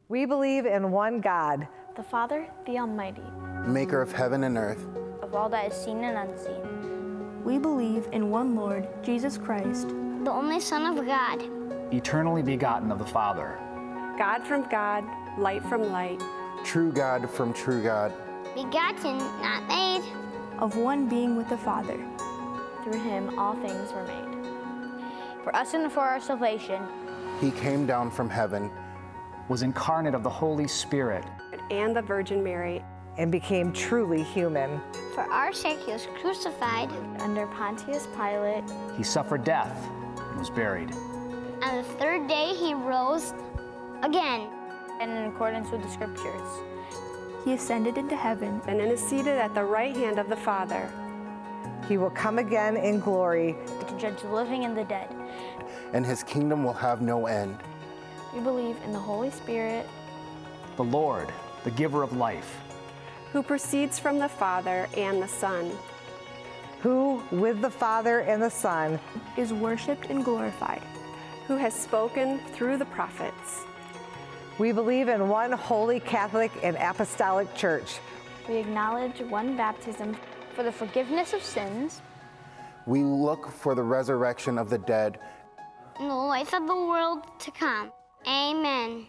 We believe in one God, the Father, the Almighty, maker of heaven and earth, of all that is seen and unseen. We believe in one Lord, Jesus Christ, the only Son of God, eternally begotten of the Father, God from God, light from light, true God from true God, begotten, not made, of one being with the Father. Through him all things were made. For us and for our salvation, he came down from heaven, was incarnate of the Holy Spirit, and the Virgin Mary, and became truly human. For our sake he was crucified under Pontius Pilate. He suffered death and was buried. On the third day he rose again. And in accordance with the Scriptures, he ascended into heaven and is seated at the right hand of the Father. He will come again in glory to judge the living and the dead. And his kingdom will have no end. We believe in the Holy Spirit, the Lord, the giver of life, who proceeds from the Father and the Son, who, with the Father and the Son, is worshipped and glorified, who has spoken through the prophets. We believe in one holy Catholic and Apostolic Church. We acknowledge one baptism for the forgiveness of sins. We look for the resurrection of the dead and the life of the world to come. Amen.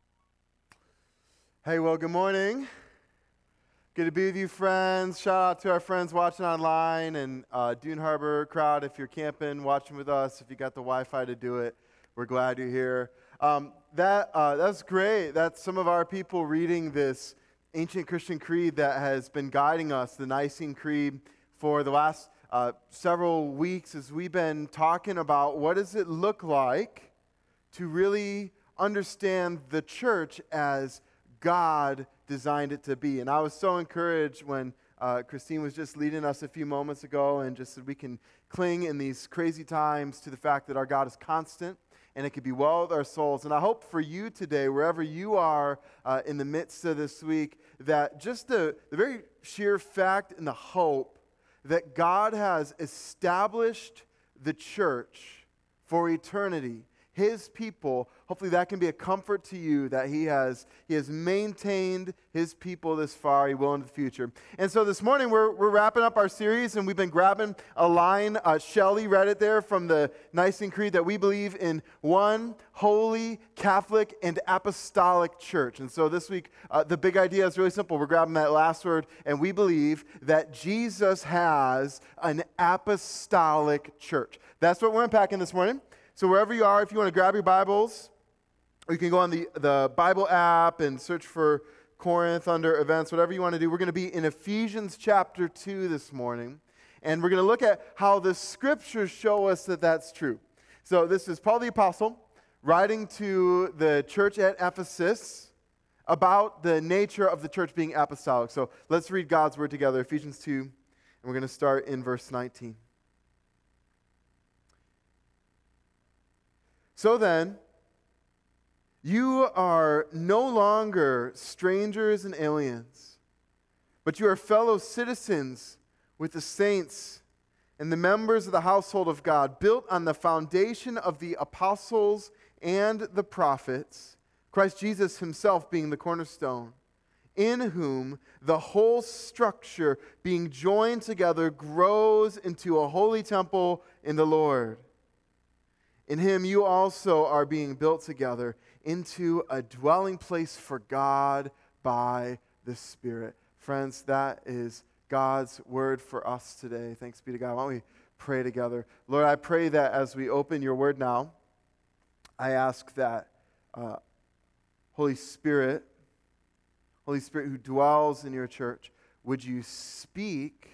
Hey, well, good morning. Good to be with you, friends. Shout out to our friends watching online and Dune Harbor crowd. If you're camping, watching with us, if you got the Wi-Fi to do it, we're glad you're here. That's great. That's some of our people reading this ancient Christian creed that has been guiding us, the Nicene Creed, for the last several weeks as we've been talking about what does it look like to really understand the church as God designed it to be. And I was so encouraged when Christine was just leading us a few moments ago and just said we can cling in these crazy times to the fact that our God is constant and it can be well with our souls. And I hope for you today, wherever you are in the midst of this week, that just the very sheer fact and the hope that God has established the church for eternity, his people, hopefully that can be a comfort to you that he has maintained his people this far, he will in the future. And so this morning we're wrapping up our series and we've been grabbing a line, Shelley read it there from the Nicene Creed, that we believe in one holy, Catholic, and apostolic church. And so this week the big idea is really simple. We're grabbing that last word and we believe that Jesus has an apostolic church. That's what we're unpacking this morning. So wherever you are, if you want to grab your Bibles, or you can go on the Bible app and search for Corinth under events, whatever you want to do. We're going to be in Ephesians chapter 2 this morning, and we're going to look at how the Scriptures show us that that's true. So this is Paul the Apostle writing to the church at Ephesus about the nature of the church being apostolic. So let's read God's Word together, Ephesians 2, and we're going to start in verse 19. So then, you are no longer strangers and aliens, but you are fellow citizens with the saints and the members of the household of God, built on the foundation of the apostles and the prophets, Christ Jesus himself being the cornerstone, in whom the whole structure being joined together grows into a holy temple in the Lord. In him you also are being built together into a dwelling place for God by the Spirit. Friends, that is God's word for us today. Thanks be to God. Why don't we pray together? Lord, I pray that as we open your word now, I ask that Holy Spirit who dwells in your church, would you speak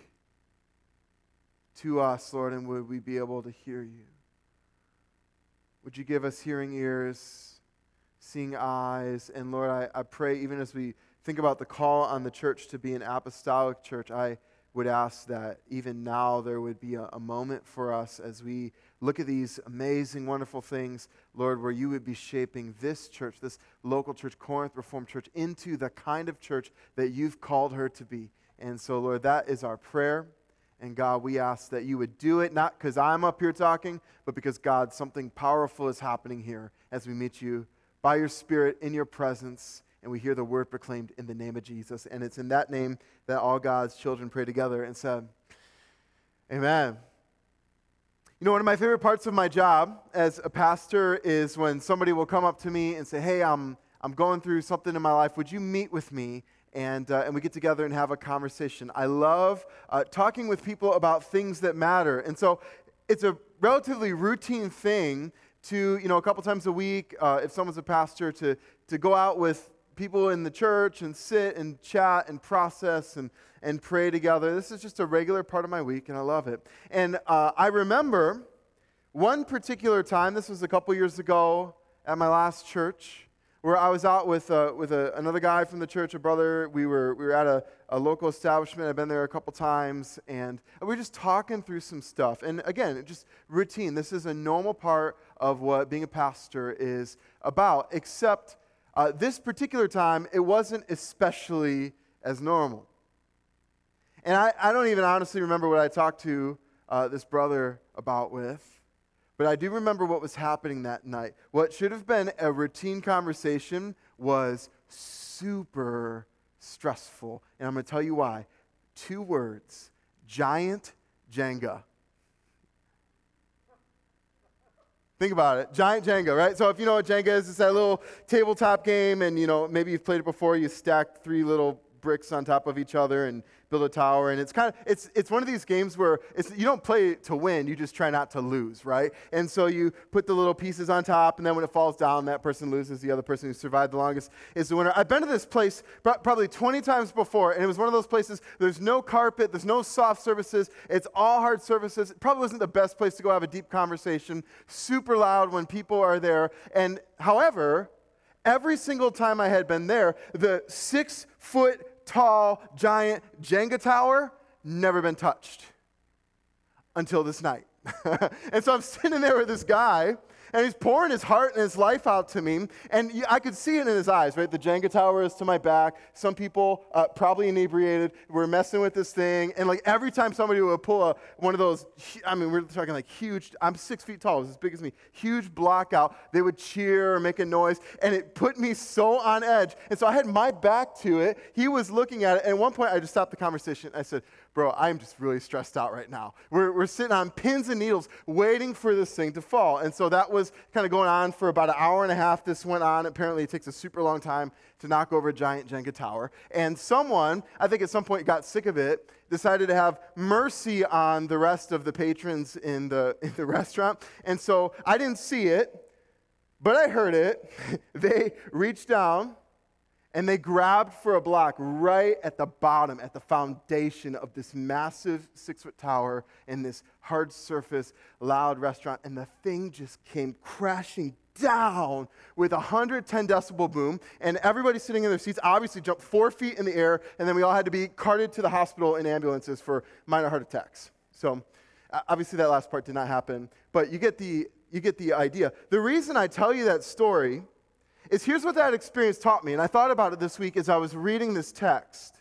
to us, Lord, and would we be able to hear you? Would you give us hearing ears, seeing eyes? And Lord, I pray even as we think about the call on the church to be an apostolic church, I would ask that even now there would be a moment for us as we look at these amazing, wonderful things, Lord, where you would be shaping this church, this local church, Corinth Reformed Church, into the kind of church that you've called her to be. And so, Lord, that is our prayer. And God, we ask that you would do it, not because I'm up here talking, but because, God, something powerful is happening here as we meet you by your Spirit in your presence, and we hear the word proclaimed in the name of Jesus. And it's in that name that all God's children pray together and said, amen. You know, one of my favorite parts of my job as a pastor is when somebody will come up to me and say, hey, I'm going through something in my life. Would you meet with me? And we get together and have a conversation. I love talking with people about things that matter. And so it's a relatively routine thing to, a couple times a week, if someone's a pastor, to go out with people in the church and sit and chat and process and pray together. This is just a regular part of my week, and I love it. And I remember one particular time, this was a couple years ago at my last church, where I was out with another guy from the church, a brother. We were at a local establishment. I've been there a couple times, and we were just talking through some stuff. And again, just routine. This is a normal part of what being a pastor is about, except this particular time, it wasn't especially as normal. And I don't even honestly remember what I talked to this brother about with, but I do remember what was happening that night. What should have been a routine conversation was super stressful. And I'm going to tell you why. 2 words: giant Jenga. Think about it. Giant Jenga, right? So if you know what Jenga is, it's that little tabletop game, and maybe you've played it before. You stack 3 little bricks on top of each other and build a tower, and it's one of these games where you don't play to win, you just try not to lose, right? And so you put the little pieces on top, and then when it falls down, that person loses. The other person who survived the longest is the winner. I've been to this place probably 20 times before, and it was one of those places, there's no carpet, there's no soft surfaces, it's all hard surfaces. It probably wasn't the best place to go have a deep conversation, super loud when people are there. And however, every single time I had been there, the 6-foot tall, giant Jenga tower never been touched until this night. And so I'm sitting there with this guy, and he's pouring his heart and his life out to me, and I could see it in his eyes, right? The Jenga tower is to my back. Some people, probably inebriated, were messing with this thing, and like every time somebody would pull one of those, we're talking like huge, I'm 6 feet tall, it was as big as me, huge block out, they would cheer or make a noise, and it put me so on edge. And so I had my back to it. He was looking at it, and at one point I just stopped the conversation. I said, bro, I'm just really stressed out right now. We're sitting on pins and needles waiting for this thing to fall. And so that was kind of going on for about an hour and a half. This went on. Apparently it takes a super long time to knock over a giant Jenga tower. And someone, I think at some point got sick of it, decided to have mercy on the rest of the patrons in the restaurant. And so I didn't see it, but I heard it. They reached down, and they grabbed for a block right at the bottom, at the foundation of this massive 6-foot tower in this hard surface, loud restaurant, and the thing just came crashing down with a 110 decibel boom, and everybody sitting in their seats obviously jumped 4 feet in the air, and then we all had to be carted to the hospital in ambulances for minor heart attacks. So obviously that last part did not happen, but you get the idea. The reason I tell you that story is here's what that experience taught me, and I thought about it this week as I was reading this text.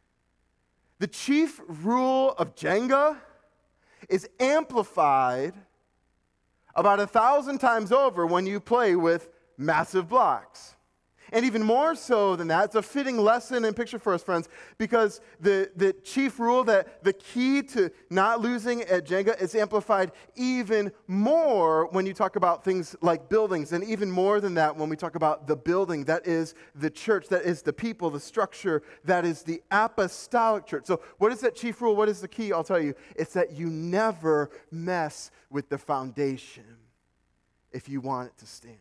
The chief rule of Jenga is amplified about 1,000 times over when you play with massive blocks. And even more so than that, it's a fitting lesson and picture for us, friends, because the chief rule, that the key to not losing at Jenga, is amplified even more when you talk about things like buildings, and even more than that when we talk about the building, that is the church, that is the people, the structure, that is the apostolic church. So what is that chief rule? What is the key? I'll tell you. It's that you never mess with the foundation if you want it to stand.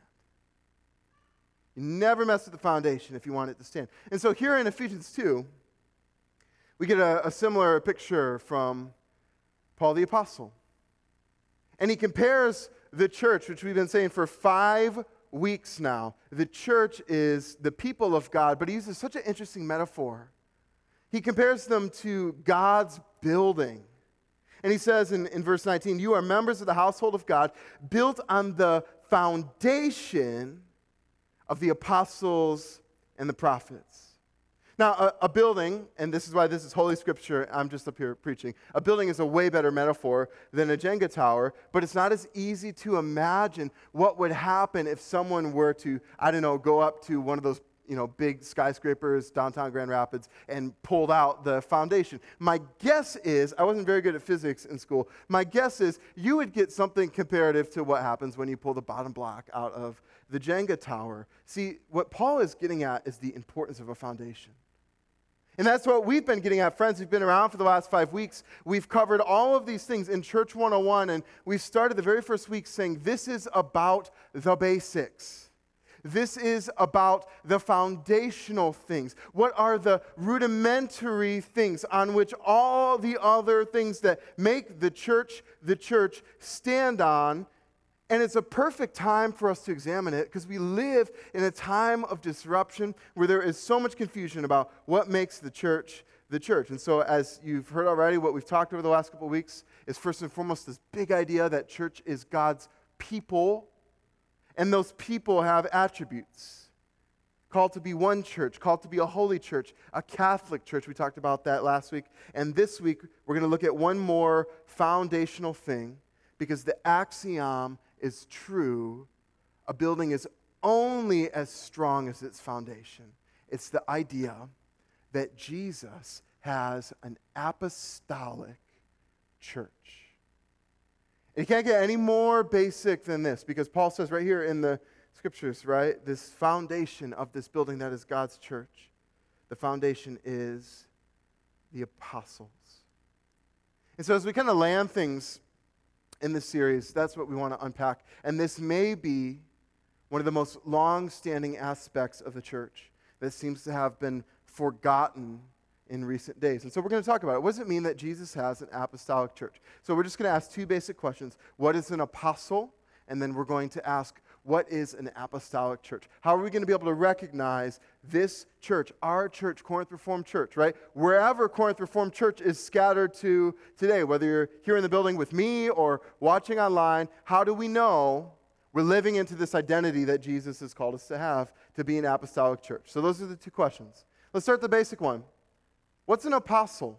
You never mess with the foundation if you want it to stand. And so here in Ephesians 2, we get a similar picture from Paul the Apostle. And he compares the church, which we've been saying for 5 weeks now. The church is the people of God, but he uses such an interesting metaphor. He compares them to God's building. And he says in verse 19, you are members of the household of God, built on the foundation of the apostles and the prophets. Now, a building, and this is why this is Holy Scripture, I'm just up here preaching, a building is a way better metaphor than a Jenga tower, but it's not as easy to imagine what would happen if someone were to, go up to one of those big skyscrapers, downtown Grand Rapids, and pulled out the foundation. My guess is, I wasn't very good at physics in school, my guess is you would get something comparative to what happens when you pull the bottom block out of the Jenga tower. See, what Paul is getting at is the importance of a foundation. And that's what we've been getting at, friends. We've been around for the last 5 weeks. We've covered all of these things in Church 101, and we started the very first week saying this is about the basics. This is about the foundational things. What are the rudimentary things on which all the other things that make the church stand on? And it's a perfect time for us to examine it because we live in a time of disruption where there is so much confusion about what makes the church the church. And so as you've heard already, what we've talked over the last couple of weeks is first and foremost this big idea that church is God's people, and those people have attributes. Called to be one church, called to be a holy church, a Catholic church. We talked about that last week. And this week, we're going to look at one more foundational thing because the axiom is true. A building is only as strong as its foundation. It's the idea that Jesus has an apostolic church. It can't get any more basic than this because Paul says right here in the Scriptures, right, this foundation of this building that is God's church, the foundation is the apostles. And so as we kind of land things in this series, that's what we want to unpack. And this may be one of the most long-standing aspects of the church that seems to have been forgotten in recent days. And so we're going to talk about it. What does it mean that Jesus has an apostolic church? So we're just going to ask two basic questions. What is an apostle? And then we're going to ask, what is an apostolic church? How are we going to be able to recognize this church, our church, Corinth Reformed Church, right? Wherever Corinth Reformed Church is scattered to today, whether you're here in the building with me or watching online, how do we know we're living into this identity that Jesus has called us to have, to be an apostolic church? So those are the two questions. Let's start the basic one. What's an apostle?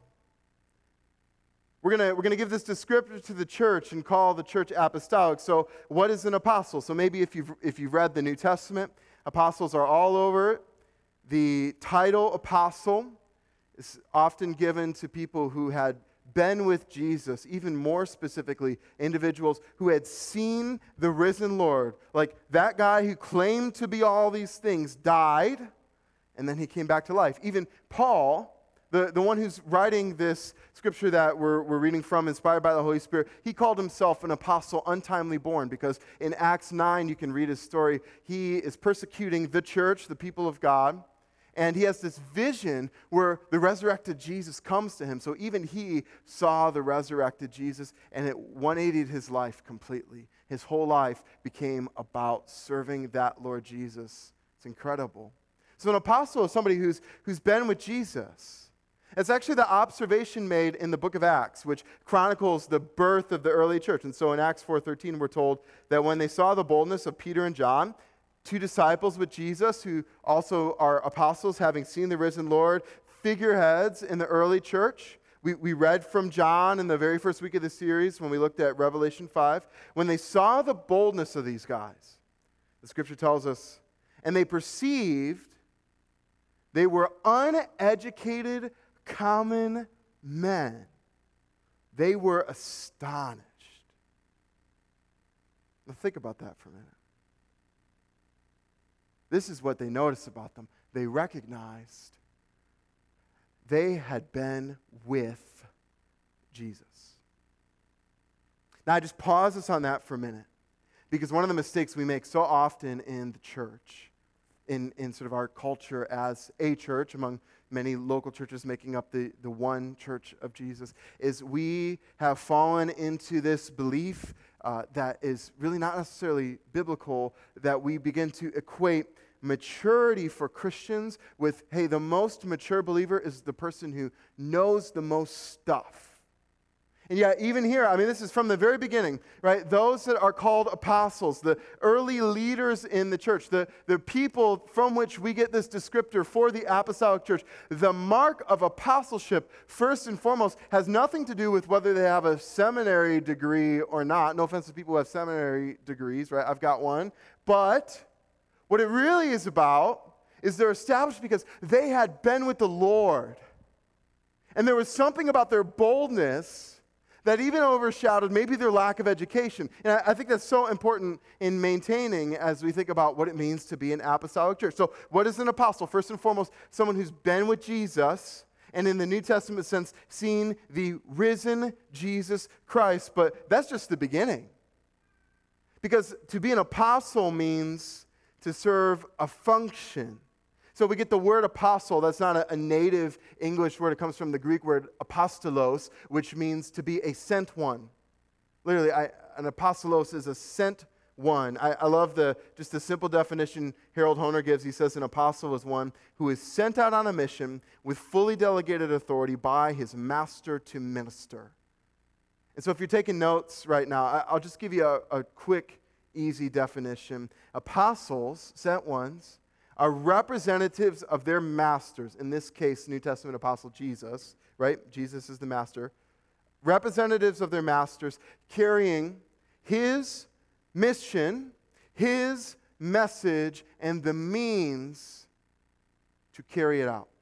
We're gonna give this descriptor to the church and call the church apostolic. So what is an apostle? So maybe if you've read the New Testament, apostles are all over it. The title apostle is often given to people who had been with Jesus, even more specifically, individuals who had seen the risen Lord. Like that guy who claimed to be all these things died, and then he came back to life. Even Paul, the one who's writing this scripture that we're reading from, inspired by the Holy Spirit, he called himself an apostle untimely born because in Acts 9, you can read his story. He is persecuting the church, the people of God, and he has this vision where the resurrected Jesus comes to him. So even he saw the resurrected Jesus, and it 180'd his life completely. His whole life became about serving that Lord Jesus. It's incredible. So an apostle is somebody who's been with Jesus. It's actually the observation made in the book of Acts, which chronicles the birth of the early church. And so in Acts 4:13, we're told that when they saw the boldness of Peter and John, two disciples with Jesus who also are apostles, having seen the risen Lord, figureheads in the early church. We read from John in the very first week of the series when we looked at Revelation 5. When they saw the boldness of these guys, the scripture tells us, and they perceived they were uneducated common men. They were astonished. Now think about that for a minute. This is what they noticed about them. They recognized they had been with Jesus. Now I just pause us on that for a minute because one of the mistakes we make so often in the church, in sort of our culture as a church, among many local churches making up the one church of Jesus, is we have fallen into this belief that is really not necessarily biblical, that we begin to equate maturity for Christians with, hey, the most mature believer is the person who knows the most stuff. And yet, even here, I mean, this is from the very beginning, right? Those that are called apostles, the early leaders in the church, the people from which we get this descriptor for the apostolic church, the mark of apostleship, first and foremost, has nothing to do with whether they have a seminary degree or not. No offense to people who have seminary degrees, right? I've got one. But what it really is about is they're established because they had been with the Lord. And there was something about their boldness that even overshadowed maybe their lack of education. And I think that's so important in maintaining as we think about what it means to be an apostolic church. So what is an apostle? First and foremost, someone who's been with Jesus, and in the New Testament sense, seen the risen Jesus Christ. But that's just the beginning. Because to be an apostle means to serve a function. So we get the word apostle. That's not a native English word. It comes from the Greek word apostolos, which means to be a sent one. Literally, an apostolos is a sent one. I love just the simple definition Harold Hoehner gives. He says an apostle is one who is sent out on a mission with fully delegated authority by his master to minister. And so if you're taking notes right now, I'll just give you a quick, easy definition. Apostles, sent ones, are representatives of their masters, in this case, New Testament apostle Jesus, right? Jesus is the master. Representatives of their masters carrying his mission, his message, and the means to carry it out.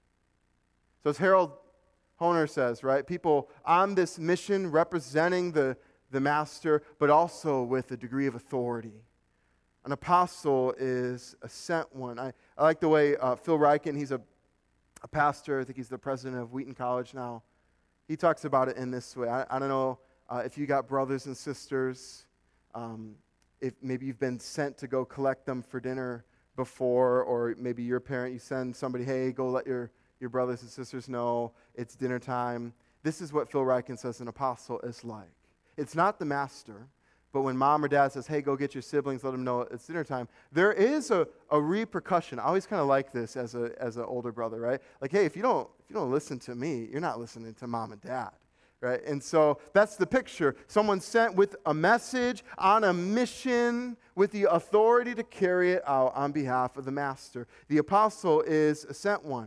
So as Harold Hoehner says, right? People on this mission representing the master, but also with a degree of authority. An apostle is a sent one. I like the way Phil Ryken, he's a pastor. I think he's the president of Wheaton College now. He talks about it in this way. I don't know if you got brothers and sisters, if maybe you've been sent to go collect them for dinner before, or maybe your parent, you send somebody, hey, go let your brothers and sisters know it's dinner time. This is what Phil Ryken says an apostle is like. It's not the master. But when mom or dad says, hey, go get your siblings, let them know it's dinner time, there is a repercussion. I always kind of like this as an older brother, right? Like, hey, if you don't listen to me, you're not listening to mom and dad, right? And so that's the picture. Someone sent with a message, on a mission, with the authority to carry it out on behalf of the master. The apostle is a sent one.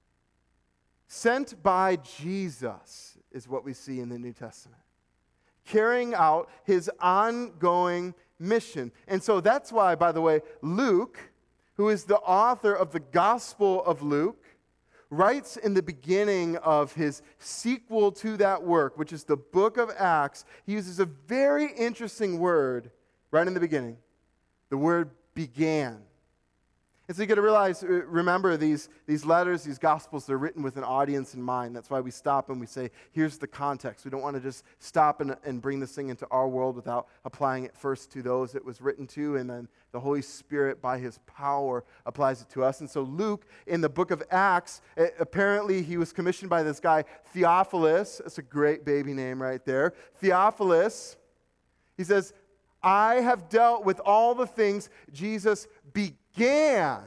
Sent by Jesus is what we see in the New Testament, carrying out his ongoing mission. And so that's why, by the way, Luke, who is the author of the Gospel of Luke, writes in the beginning of his sequel to that work, which is the book of Acts, he uses a very interesting word right in the beginning. The word began. And so you got to realize, remember, these letters, these gospels, they're written with an audience in mind. That's why we stop and we say, here's the context. We don't want to just stop and bring this thing into our world without applying it first to those it was written to, and then the Holy Spirit, by his power, applies it to us. And so Luke, in the book of Acts, apparently he was commissioned by this guy, Theophilus. That's a great baby name right there. Theophilus, he says, I have dealt with all the things Jesus began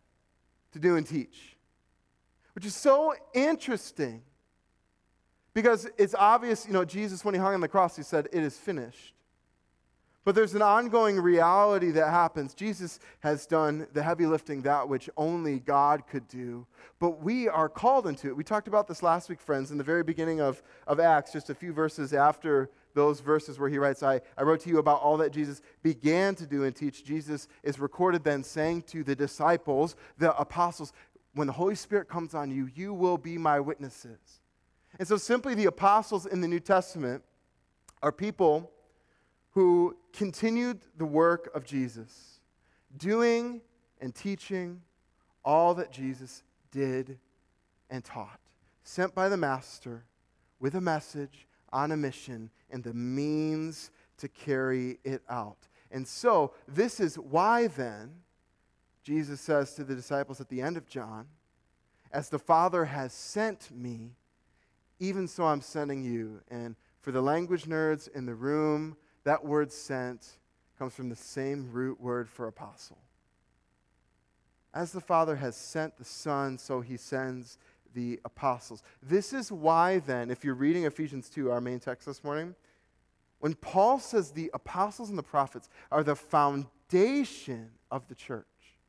to do and teach, which is so interesting because it's obvious, Jesus, when he hung on the cross, he said, it is finished. But there's an ongoing reality that happens. Jesus has done the heavy lifting, that which only God could do, but we are called into it. We talked about this last week, friends, in the very beginning of Acts, just a few verses after those verses where he writes, I wrote to you about all that Jesus began to do and teach. Jesus is recorded then saying to the disciples, the apostles, when the Holy Spirit comes on you, you will be my witnesses. And so simply the apostles in the New Testament are people who continued the work of Jesus, doing and teaching all that Jesus did and taught, sent by the Master with a message, on a mission, and the means to carry it out. And so, this is why then, Jesus says to the disciples at the end of John, as the Father has sent me, even so I'm sending you. And for the language nerds in the room, that word sent comes from the same root word for apostle. As the Father has sent the Son, so he sends the apostles. This is why then, if you're reading Ephesians 2, our main text this morning, when Paul says the apostles and the prophets are the foundation of the church,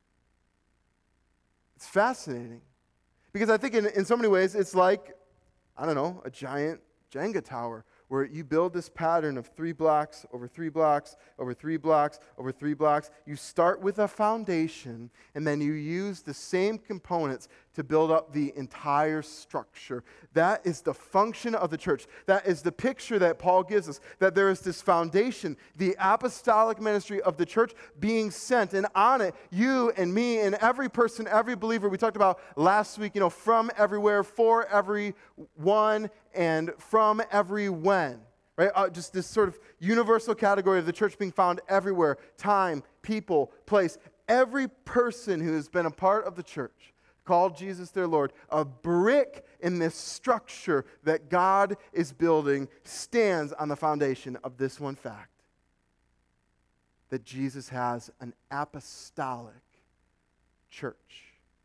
it's fascinating. Because I think in so many ways, it's like, I don't know, a giant Jenga tower where you build this pattern of 3 blocks over 3 blocks over 3 blocks over 3 blocks. You start with a foundation, and then you use the same components to build up the entire structure. That is the function of the church. That is the picture that Paul gives us, that there is this foundation, the apostolic ministry of the church being sent, and on it, you and me and every person, every believer, we talked about last week, from everywhere, for everyone, and from every when, right? Just this sort of universal category of the church being found everywhere, time, people, place. Every person who has been a part of the church, called Jesus their Lord, a brick in this structure that God is building, stands on the foundation of this one fact, that Jesus has an apostolic church.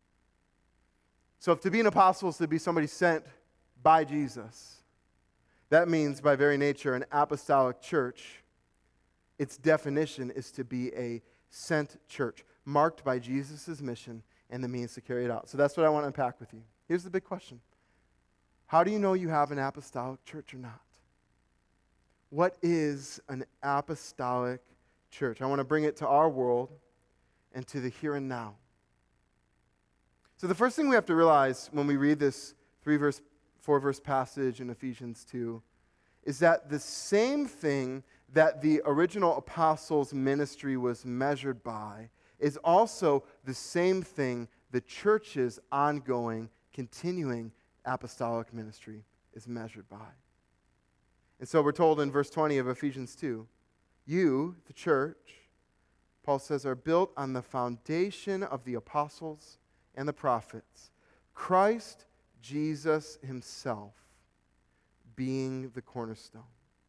So if to be an apostle is to be somebody sent by Jesus, that means by very nature an apostolic church, its definition is to be a sent church, marked by Jesus' mission and the means to carry it out. So that's what I want to unpack with you. Here's the big question. How do you know you have an apostolic church or not? What is an apostolic church? I want to bring it to our world and to the here and now. So the first thing we have to realize when we read this 4-verse passage in Ephesians 2 is that the same thing that the original apostles' ministry was measured by is also the same thing the church's ongoing, continuing apostolic ministry is measured by. And so we're told in verse 20 of Ephesians 2, you, the church, Paul says, are built on the foundation of the apostles and the prophets, Christ Jesus being the cornerstone.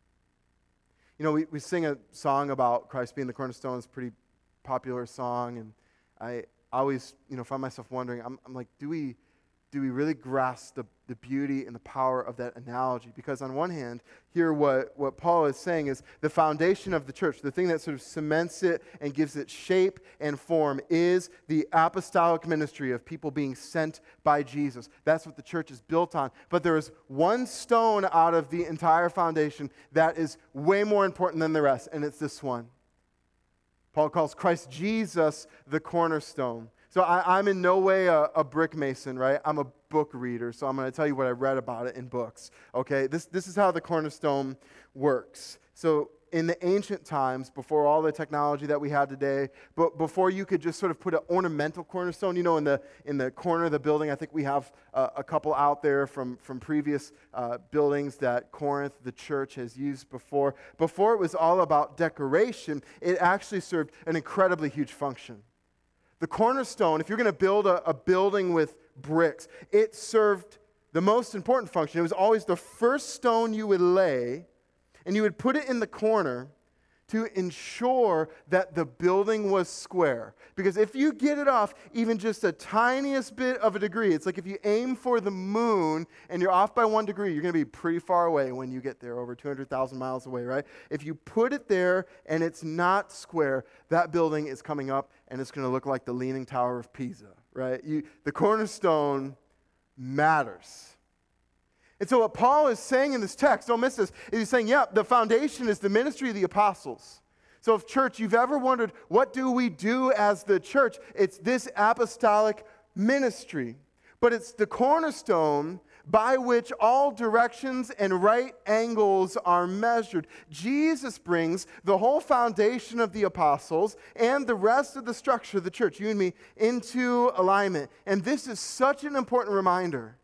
We sing a song about Christ being the cornerstone. It's a pretty popular song, and I always, find myself wondering, I'm like, do we really grasp the beauty and the power of that analogy? Because on one hand, here what Paul is saying is the foundation of the church, the thing that sort of cements it and gives it shape and form, is the apostolic ministry of people being sent by Jesus. That's what the church is built on. But there is one stone out of the entire foundation that is way more important than the rest, and it's this one. Paul calls Christ Jesus the cornerstone. So I'm in no way a brick mason, right? I'm a book reader, so I'm going to tell you what I read about it in books, okay? This is how the cornerstone works. So in the ancient times, before all the technology that we have today, but before you could just sort of put an ornamental cornerstone, in the corner of the building, I think we have a couple out there from previous buildings that Corinth, the church, has used before. Before it was all about decoration, it actually served an incredibly huge function. The cornerstone, if you're going to build a building with bricks, it served the most important function. It was always the first stone you would lay, and you would put it in the corner to ensure that the building was square. Because if you get it off even just the tiniest bit of a degree, it's like if you aim for the moon and you're off by 1 degree, you're going to be pretty far away when you get there, over 200,000 miles away, right? If you put it there and it's not square, that building is coming up and it's going to look like the Leaning Tower of Pisa, right? The cornerstone matters. And so what Paul is saying in this text, don't miss this, is he's saying, the foundation is the ministry of the apostles. So if church, you've ever wondered, what do we do as the church? It's this apostolic ministry. But it's the cornerstone by which all directions and right angles are measured. Jesus brings the whole foundation of the apostles and the rest of the structure of the church, you and me, into alignment. And this is such an important reminder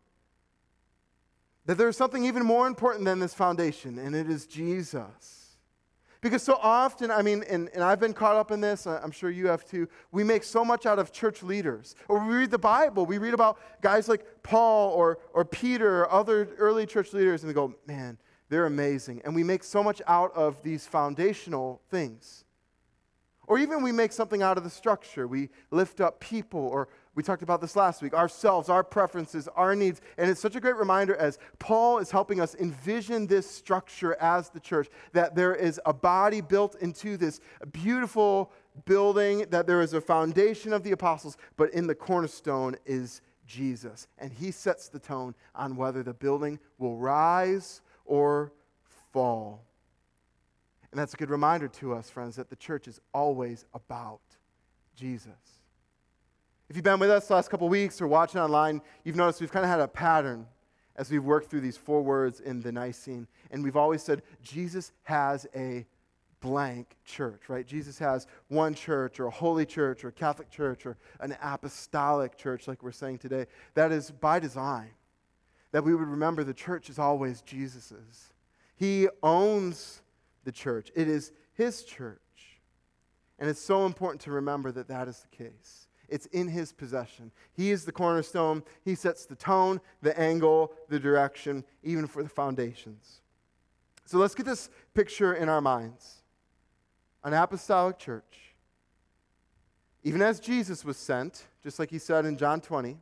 that there's something even more important than this foundation, and it is Jesus. Because so often, and I've been caught up in this, I'm sure you have too, we make so much out of church leaders. Or we read the Bible, we read about guys like Paul or Peter or other early church leaders, and we go, man, they're amazing. And we make so much out of these foundational things. Or even we make something out of the structure. We lift up people, or we talked about this last week, ourselves, our preferences, our needs. And it's such a great reminder as Paul is helping us envision this structure as the church, that there is a body built into this beautiful building, that there is a foundation of the apostles, but in the cornerstone is Jesus. And he sets the tone on whether the building will rise or fall. And that's a good reminder to us, friends, that the church is always about Jesus. If you've been with us the last couple weeks or watching online, you've noticed we've kind of had a pattern as we've worked through these 4 words in the Nicene. And we've always said, Jesus has a blank church, right? Jesus has one church, or a holy church, or a Catholic church, or an apostolic church, like we're saying today. That is by design, that we would remember the church is always Jesus's. He owns the church. It is his church. And it's so important to remember that that is the case. It's in his possession. He is the cornerstone. He sets the tone, the angle, the direction, even for the foundations. So let's get this picture in our minds. An apostolic church. Even as Jesus was sent, just like he said in John 20,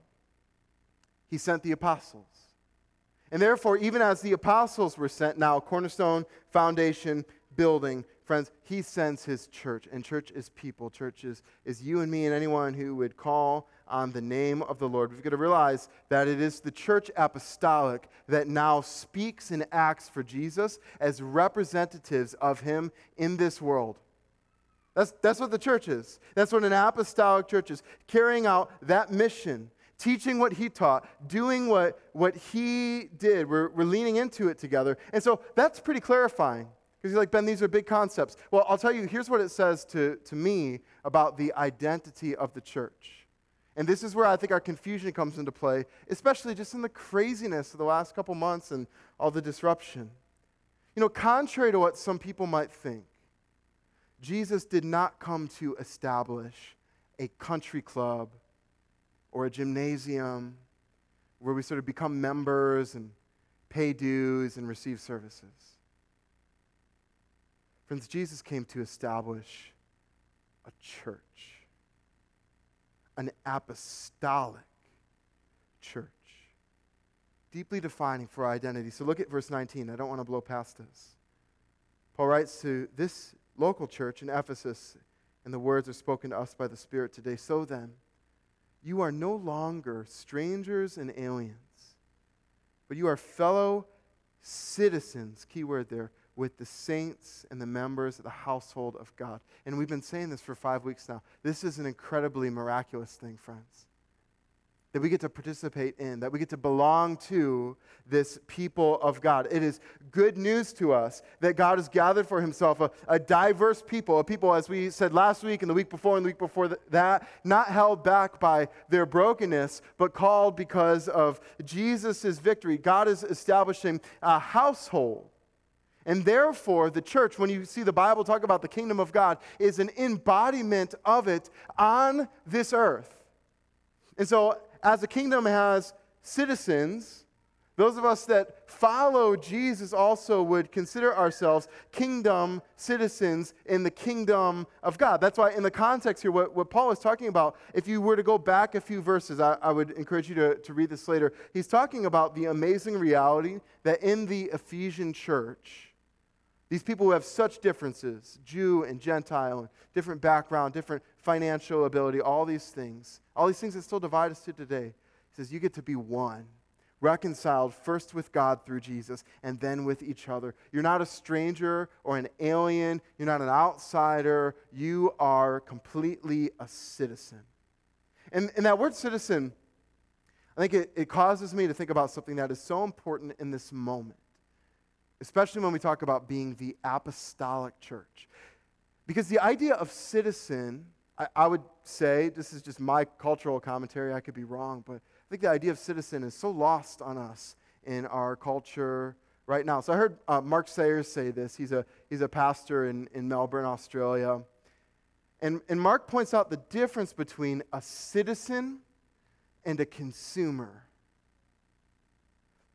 he sent the apostles. And therefore, even as the apostles were sent, now cornerstone, foundation, building, friends, he sends his church. And church is people. Church is you and me and anyone who would call on the name of the Lord. We've got to realize that it is the church apostolic that now speaks and acts for Jesus as representatives of him in this world. That's what the church is. That's what an apostolic church is, carrying out that mission, teaching what he taught, doing what he did. We're leaning into it together. And so that's pretty clarifying. Because you're like, Ben, these are big concepts. Well, I'll tell you, here's what it says to me about the identity of the church. And this is where I think our confusion comes into play, especially just in the craziness of the last couple months and all the disruption. You know, contrary to what some people might think, Jesus did not come to establish a country club or a gymnasium where we sort of become members and pay dues and receive services. Friends, Jesus came to establish a church, an apostolic church, deeply defining for our identity. So look at verse 19. I don't want to blow past this. Paul writes to this local church in Ephesus, and the words are spoken to us by the Spirit today. So then, you are no longer strangers and aliens, but you are fellow citizens, key word there, with the saints and the members of the household of God. And we've been saying this for 5 weeks now. This is an incredibly miraculous thing, friends, that we get to participate in, that we get to belong to this people of God. It is good news to us that God has gathered for himself a diverse people, a people, as we said last week and the week before and the week before that, not held back by their brokenness, but called because of Jesus' victory. God is establishing a household. And therefore, the church, when you see the Bible talk about the kingdom of God, is an embodiment of it on this earth. And so, as the kingdom has citizens, those of us that follow Jesus also would consider ourselves kingdom citizens in the kingdom of God. That's why in the context here, what Paul is talking about, if you were to go back a few verses, I would encourage you to read this later. He's talking about the amazing reality that in the Ephesian church, these people who have such differences, Jew and Gentile, and different background, different financial ability, all these things that still divide us to today. He says, you get to be one, reconciled first with God through Jesus, and then with each other. You're not a stranger or an alien. You're not an outsider. You are completely a citizen. And that word citizen, I think it causes me to think about something that is so important in this moment, especially when we talk about being the apostolic church. Because the idea of citizen, I would say, this is just my cultural commentary, I could be wrong, but I think the idea of citizen is so lost on us in our culture right now. So I heard Mark Sayers say this. He's a pastor in Melbourne, Australia. And Mark points out the difference between a citizen and a consumer.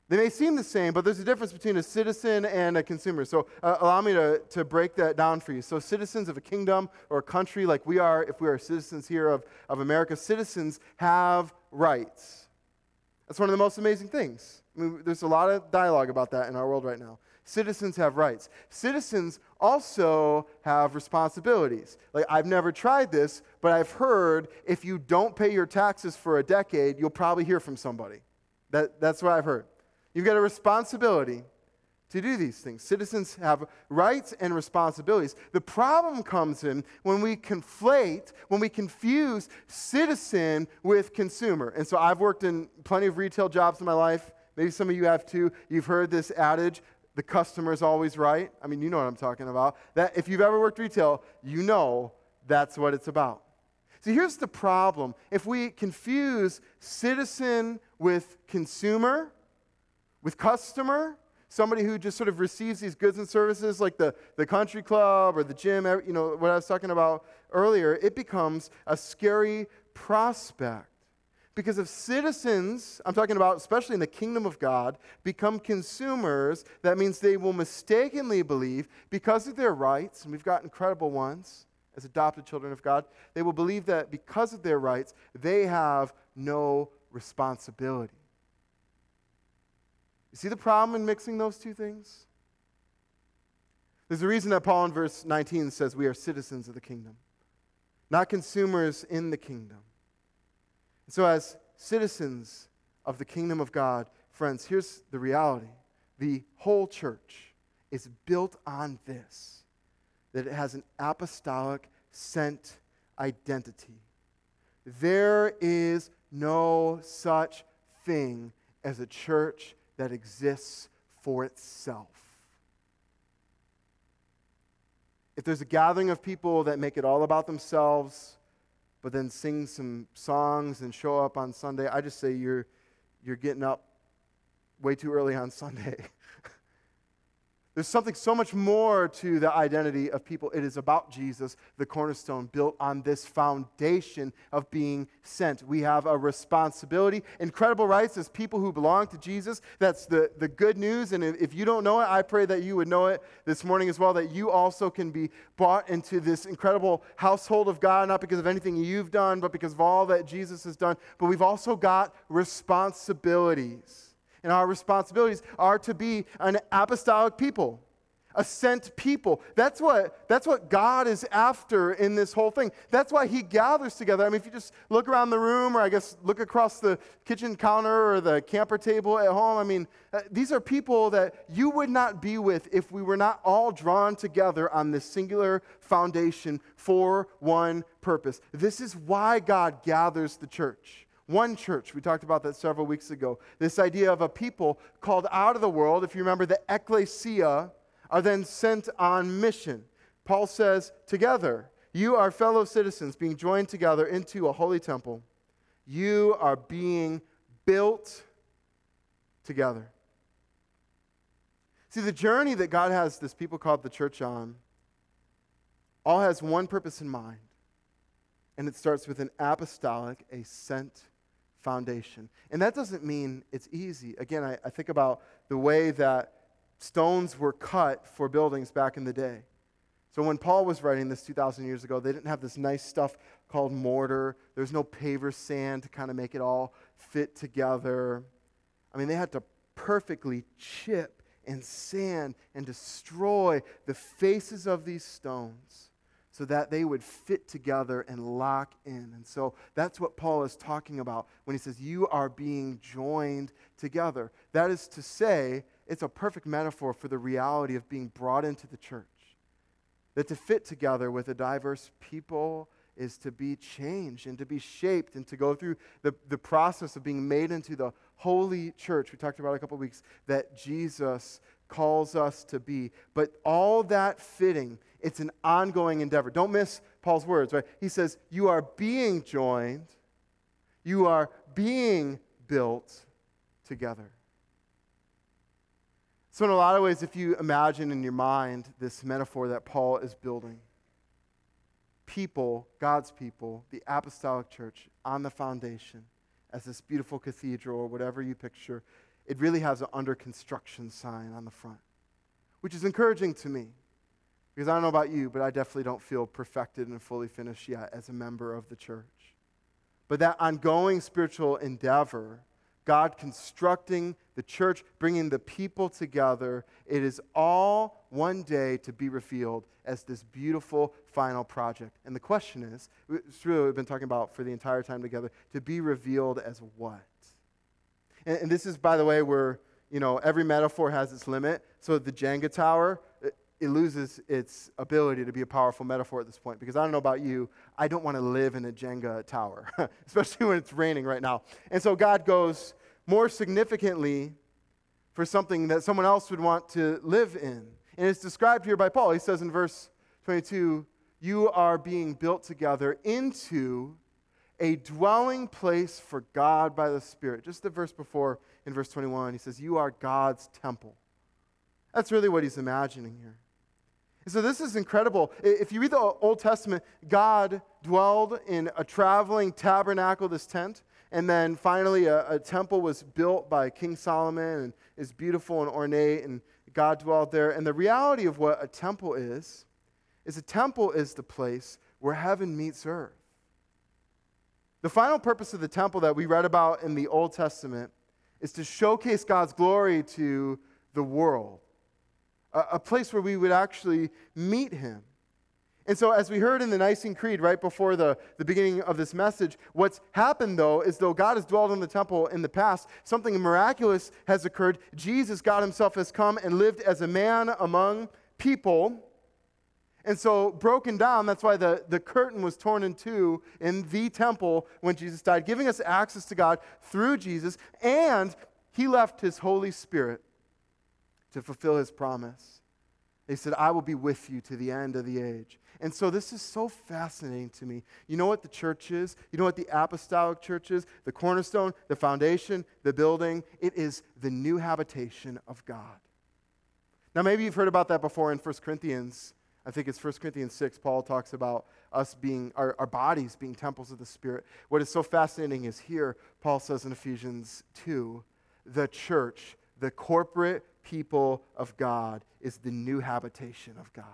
They may seem the same, but there's a difference between a citizen and a consumer. So allow me to break that down for you. So citizens of a kingdom or a country like we are, if we are citizens here of America, citizens have rights. That's one of the most amazing things. I mean, there's a lot of dialogue about that in our world right now. Citizens have rights. Citizens also have responsibilities. Like, I've never tried this, but I've heard if you don't pay your taxes for a decade, you'll probably hear from somebody. That's what I've heard. You've got a responsibility to do these things. Citizens have rights and responsibilities. The problem comes in when we conflate, when we confuse citizen with consumer. And so I've worked in plenty of retail jobs in my life. Maybe some of you have too. You've heard this adage, the customer's always right. I mean, you know what I'm talking about. That if you've ever worked retail, you know that's what it's about. See, here's the problem. If we confuse citizen with consumer, with customer, somebody who just sort of receives these goods and services like the country club or the gym, you know, what I was talking about earlier, it becomes a scary prospect. Because if citizens, I'm talking about especially in the kingdom of God, become consumers, that means they will mistakenly believe because of their rights, and we've got incredible ones as adopted children of God, they will believe that because of their rights, they have no responsibility. You see the problem in mixing those two things? There's a reason that Paul in verse 19 says we are citizens of the kingdom, not consumers in the kingdom. So as citizens of the kingdom of God, friends, here's the reality. The whole church is built on this, that it has an apostolic sent identity. There is no such thing as a church that exists for itself. If there's a gathering of people that make it all about themselves, but then sing some songs and show up on Sunday, I just say you're getting up way too early on Sunday. There's something so much more to the identity of people. It is about Jesus, the cornerstone, built on this foundation of being sent. We have a responsibility, incredible rights as people who belong to Jesus. That's the good news. And if you don't know it, I pray that you would know it this morning as well, that you also can be brought into this incredible household of God, not because of anything you've done, but because of all that Jesus has done. But we've also got responsibilities. And our responsibilities are to be an apostolic people, a sent people. That's what God is after in this whole thing. That's why he gathers together. I mean, if you just look around the room, or I guess look across the kitchen counter or the camper table at home, I mean, these are people that you would not be with if we were not all drawn together on this singular foundation for one purpose. This is why God gathers the church. One church, we talked about that several weeks ago. This idea of a people called out of the world, if you remember, the ecclesia, are then sent on mission. Paul says, together, you are fellow citizens being joined together into a holy temple. You are being built together. See, the journey that God has this people called the church on all has one purpose in mind, and it starts with an apostolic, a sent foundation. And that doesn't mean it's easy. Again, I think about the way that stones were cut for buildings back in the day. So when Paul was writing this 2,000 years ago, they didn't have this nice stuff called mortar. There's no paver sand to kind of make it all fit together. I mean, they had to perfectly chip and sand and destroy the faces of these stones so that they would fit together and lock in. And so that's what Paul is talking about when he says, you are being joined together. That is to say, it's a perfect metaphor for the reality of being brought into the church. That to fit together with a diverse people is to be changed and to be shaped and to go through the process of being made into the holy church. We talked about a couple weeks that Jesus calls us to be. But all that fitting, it's an ongoing endeavor. Don't miss Paul's words, right? He says, you are being joined, you are being built together. So in a lot of ways, if you imagine in your mind this metaphor that Paul is building, people, God's people, the apostolic church on the foundation as this beautiful cathedral or whatever you picture, it really has an under construction sign on the front, which is encouraging to me. Because I don't know about you, but I definitely don't feel perfected and fully finished yet as a member of the church. But that ongoing spiritual endeavor, God constructing the church, bringing the people together, it is all one day to be revealed as this beautiful final project. And the question is, it's really what we've been talking about for the entire time together, to be revealed as what? And this is, by the way, where, every metaphor has its limit. So the Jenga tower, it loses its ability to be a powerful metaphor at this point, because I don't know about you, I don't want to live in a Jenga tower, especially when it's raining right now. And so God goes more significantly for something that someone else would want to live in. And it's described here by Paul. He says in verse 22, you are being built together into a dwelling place for God by the Spirit. Just the verse before, in verse 21, he says, you are God's temple. That's really what he's imagining here. And so this is incredible. If you read the Old Testament, God dwelled in a traveling tabernacle, this tent, and then finally a temple was built by King Solomon and is beautiful and ornate, and God dwelled there. And the reality of what a temple is a temple is the place where heaven meets earth. The final purpose of the temple that we read about in the Old Testament is to showcase God's glory to the world. A place where we would actually meet him. And so as we heard in the Nicene Creed right before the beginning of this message, what's happened, though, is though God has dwelled in the temple in the past, something miraculous has occurred. Jesus, God himself, has come and lived as a man among people. And so broken down, that's why the curtain was torn in two in the temple when Jesus died, giving us access to God through Jesus, and he left his Holy Spirit to fulfill his promise. He said, I will be with you to the end of the age. And so this is so fascinating to me. You know what the church is? You know what the apostolic church is? The cornerstone, the foundation, the building. It is the new habitation of God. Now maybe you've heard about that before in 1 Corinthians. I think it's 1 Corinthians 6. Paul talks about us being, our bodies being temples of the Spirit. What is so fascinating is here, Paul says in Ephesians 2, the church, the corporate people of God, is the new habitation of God.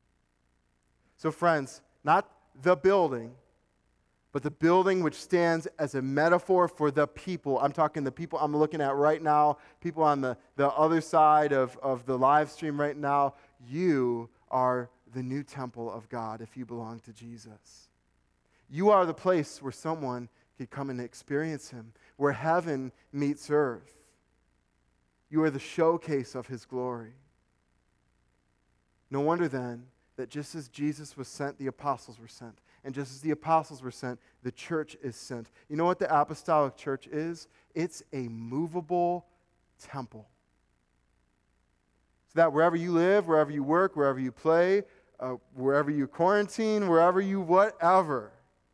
So friends, not the building, but the building which stands as a metaphor for the people. I'm talking the people I'm looking at right now, people on the other side of the live stream right now. You are the new temple of God if you belong to Jesus. You are the place where someone can come and experience him, where heaven meets earth. You are the showcase of his glory. No wonder then that just as Jesus was sent, the apostles were sent. And just as the apostles were sent, the church is sent. You know what the apostolic church is? It's a movable temple. So that wherever you live, wherever you work, wherever you play, wherever you quarantine, wherever you whatever,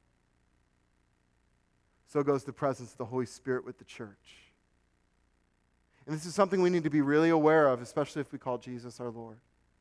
so goes the presence of the Holy Spirit with the church. And this is something we need to be really aware of, especially if we call Jesus our Lord.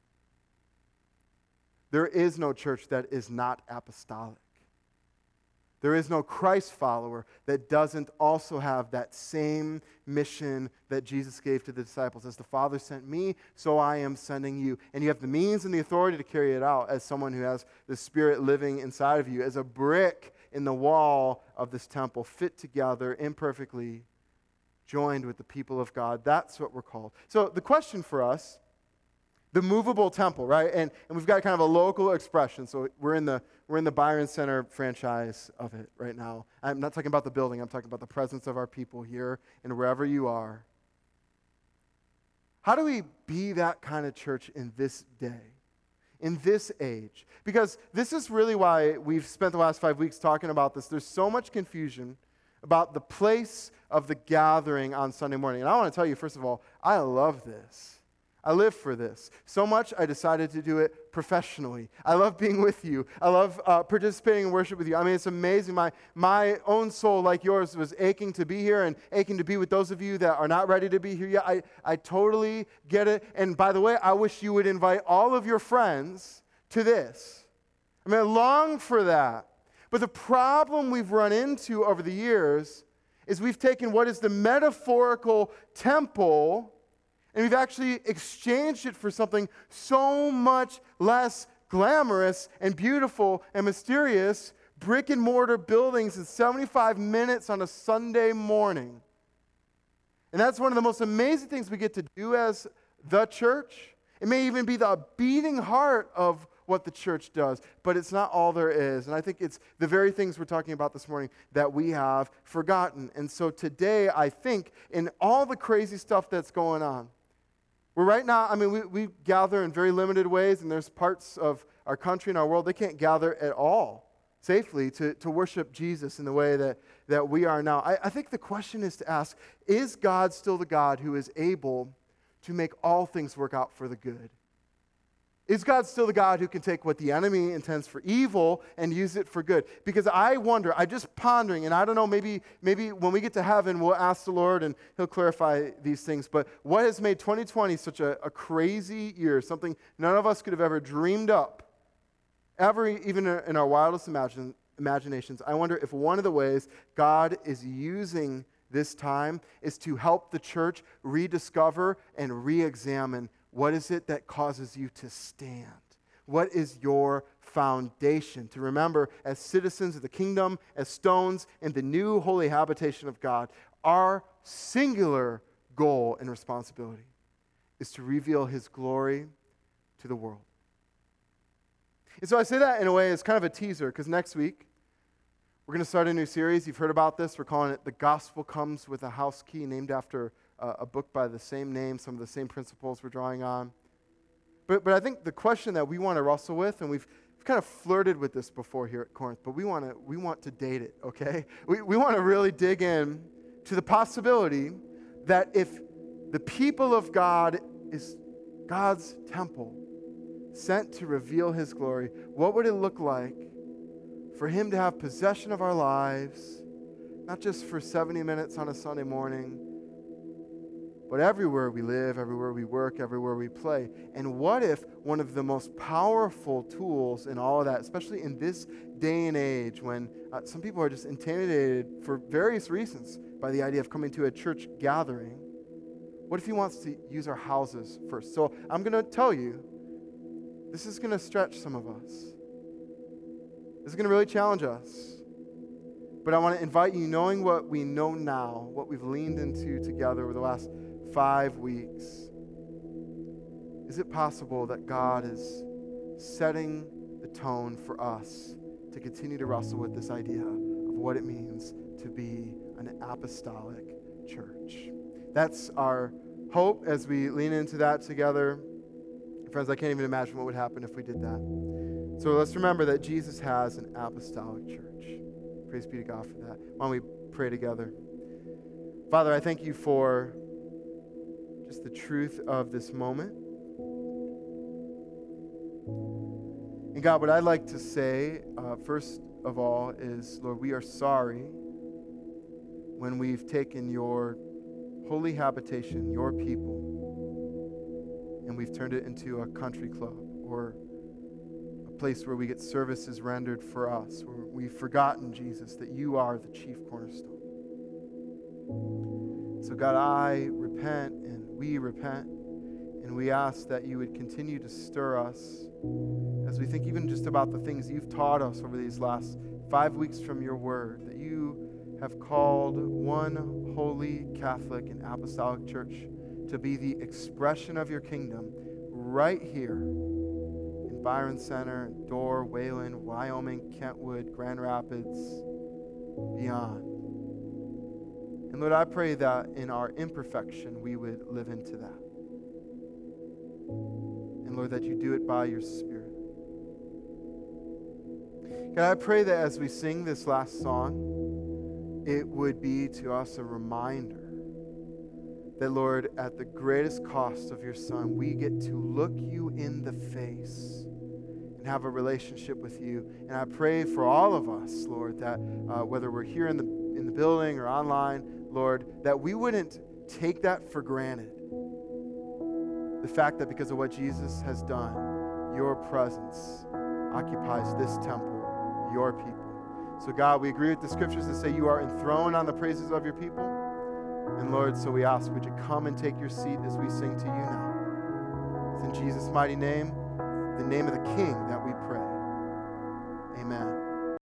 There is no church that is not apostolic. There is no Christ follower that doesn't also have that same mission that Jesus gave to the disciples. As the Father sent me, so I am sending you. And you have the means and the authority to carry it out as someone who has the Spirit living inside of you, as a brick in the wall of this temple, fit together imperfectly, joined with the people of God. That's what we're called. So the question for us, the movable temple, right? And we've got kind of a local expression. So we're in the Byron Center franchise of it right now. I'm not talking about the building. I'm talking about the presence of our people here and wherever you are. How do we be that kind of church in this day, in this age? Because this is really why we've spent the last 5 weeks talking about this. There's so much confusion about the place of the gathering on Sunday morning. And I want to tell you, first of all, I love this. I live for this. So much I decided to do it professionally. I love being with you. I love participating in worship with you. I mean, it's amazing. My own soul, like yours, was aching to be here and aching to be with those of you that are not ready to be here yet. I totally get it. And by the way, I wish you would invite all of your friends to this. I long for that. But the problem we've run into over the years is we've taken what is the metaphorical temple and we've actually exchanged it for something so much less glamorous and beautiful and mysterious, brick and mortar buildings in 75 minutes on a Sunday morning. And that's one of the most amazing things we get to do as the church. It may even be the beating heart of what the church does, but it's not all there is. And I think it's the very things we're talking about this morning that we have forgotten. And so today, I think, in all the crazy stuff that's going on, we're right now, I mean, we gather in very limited ways, and there's parts of our country and our world, they can't gather at all safely to worship Jesus in the way that we are now. I think the question is to ask, is God still the God who is able to make all things work out for the good? Is God still the God who can take what the enemy intends for evil and use it for good? Because I wonder, I'm just pondering, and I don't know, maybe when we get to heaven, we'll ask the Lord and He'll clarify these things. But what has made 2020 such a crazy year, something none of us could have ever dreamed up, even in our wildest imaginations, I wonder if one of the ways God is using this time is to help the church rediscover and re-examine what is it that causes you to stand? What is your foundation? To remember, as citizens of the kingdom, as stones in the new holy habitation of God, our singular goal and responsibility is to reveal His glory to the world. And so I say that in a way as kind of a teaser, because next week we're going to start a new series. You've heard about this. We're calling it The Gospel Comes with a House Key, named after a book by the same name, some of the same principles we're drawing on. But I think the question that we want to wrestle with, and we've kind of flirted with this before here at Corinth, but we want to date it, okay? We want to really dig in to the possibility that if the people of God is God's temple, sent to reveal His glory, what would it look like for Him to have possession of our lives, not just for 70 minutes on a Sunday morning, but everywhere we live, everywhere we work, everywhere we play? And what if one of the most powerful tools in all of that, especially in this day and age when some people are just intimidated for various reasons by the idea of coming to a church gathering, what if He wants to use our houses first? So I'm going to tell you, this is going to stretch some of us. This is going to really challenge us. But I want to invite you, knowing what we know now, what we've leaned into together over the last 5 weeks, is it possible that God is setting the tone for us to continue to wrestle with this idea of what it means to be an apostolic church? That's our hope as we lean into that together. Friends, I can't even imagine what would happen if we did that. So let's remember that Jesus has an apostolic church. Praise be to God for that. Why don't we pray together? Father, I thank You for just the truth of this moment. And God, what I'd like to say, first of all, is, Lord, we are sorry when we've taken Your holy habitation, Your people, and we've turned it into a country club or a place where we get services rendered for us, where we've forgotten, Jesus, that You are the chief cornerstone. So God, I repent and we repent, and we ask that You would continue to stir us as we think even just about the things You've taught us over these last 5 weeks from Your word, that You have called one holy Catholic and apostolic church to be the expression of Your kingdom right here in Byron Center, Dorr, Wayland, Wyoming, Kentwood, Grand Rapids, beyond. And Lord, I pray that in our imperfection we would live into that. And Lord, that You do it by Your Spirit. God, I pray that as we sing this last song, it would be to us a reminder that, Lord, at the greatest cost of Your Son, we get to look You in the face and have a relationship with You. And I pray for all of us, Lord, that whether we're here in the building or online, Lord, that we wouldn't take that for granted. The fact that because of what Jesus has done, Your presence occupies this temple, Your people. So God, we agree with the scriptures that say you are enthroned on the praises of your people. And Lord, so we ask, would you come and take your seat as we sing to you now? It's in Jesus' mighty name, the name of the King, that we pray. Amen.